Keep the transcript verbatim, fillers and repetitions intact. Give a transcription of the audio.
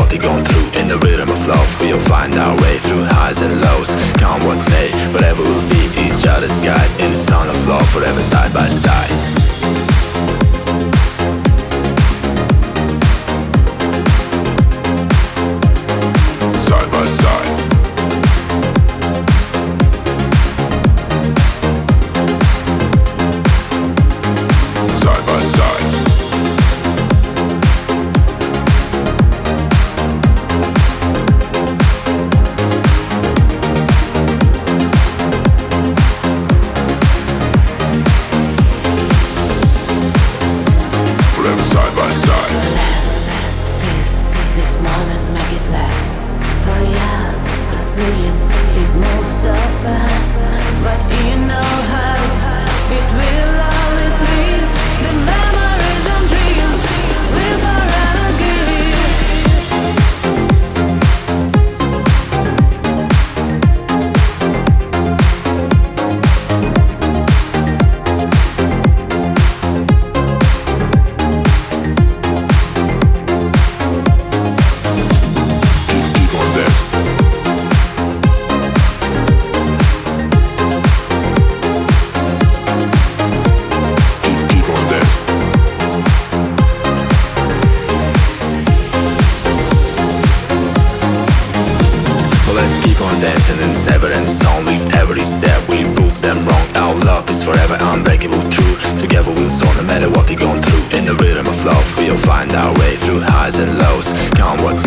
what we're going through. In the rhythm of love, we'll find our way through highs and lows. Come what may, whatever will be, each other's guide. In the sun of love, forever side by side. Side by side. Side by side. Forever side by side. Seize this moment, make it last. For yeah, it's fleeing, it moves so fast. But in our hearts, it will always live. The memories and dreams will forever give. Keep on this. Keep, keep on this. So let's keep on dancing in this never-ending song. With every step we prove them wrong. Our love is forever unbreakable, true. Together we'll soar no matter what we're going through. In the rhythm of love we'll find our way through highs and lows. Come what